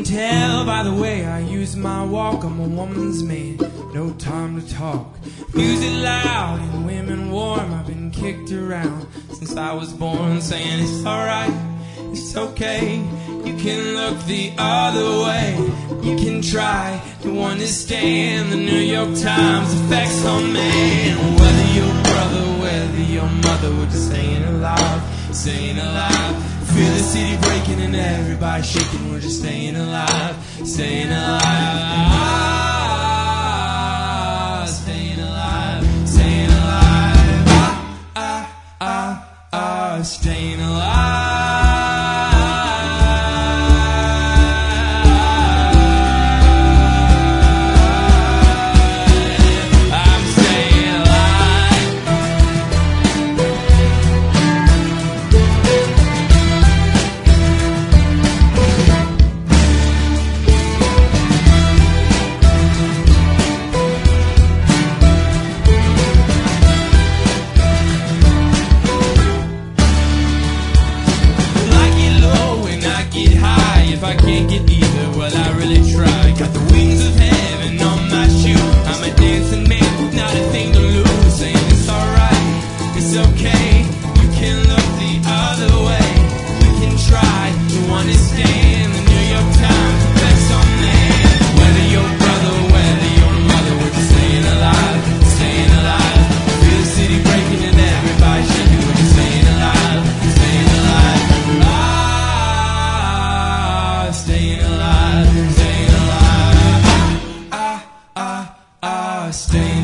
tell by the way I use my walk, I'm a woman's man, no time to talk. Music loud and women warm, I've been kicked around since I was born, saying it's alright, it's okay. You can look the other way, you can try to understand the New York Times effects on man. Whether your brother, whether your mother, we're just staying alive, staying alive. Feel the city breaking and everybody shaking, we're just staying alive, staying alive, staying alive, staying alive, staying alive. If I can't get either, well I really try. Got the wings of heaven on my shoe. I'm a dancing man, not a thing to lose. Saying it's alright, it's okay. You can look the other way, you can try to understand the New York Times effects on man. Whether your brother, whether your mother, we're just staying alive, staying alive. Feel the city breaking and everybody shaking, we're just staying alive, staying alive. Staying alive, staying alive, staying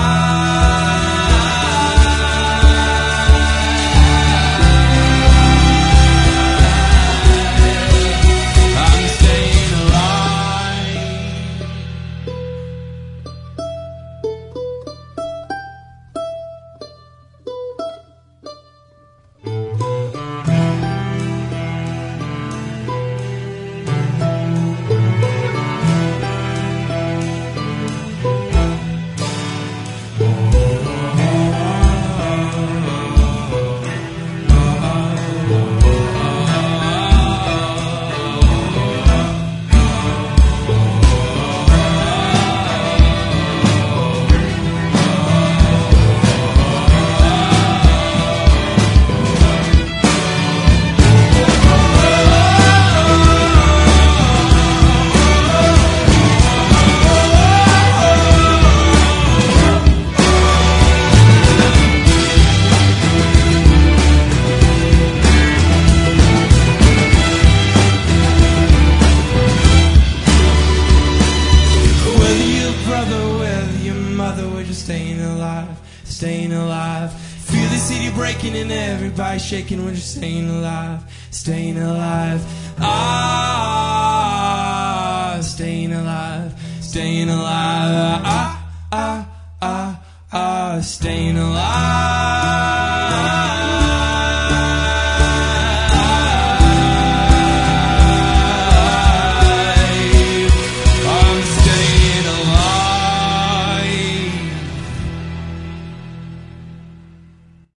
staying alive. Feel the city breaking and everybody shaking, we're just staying alive, staying alive.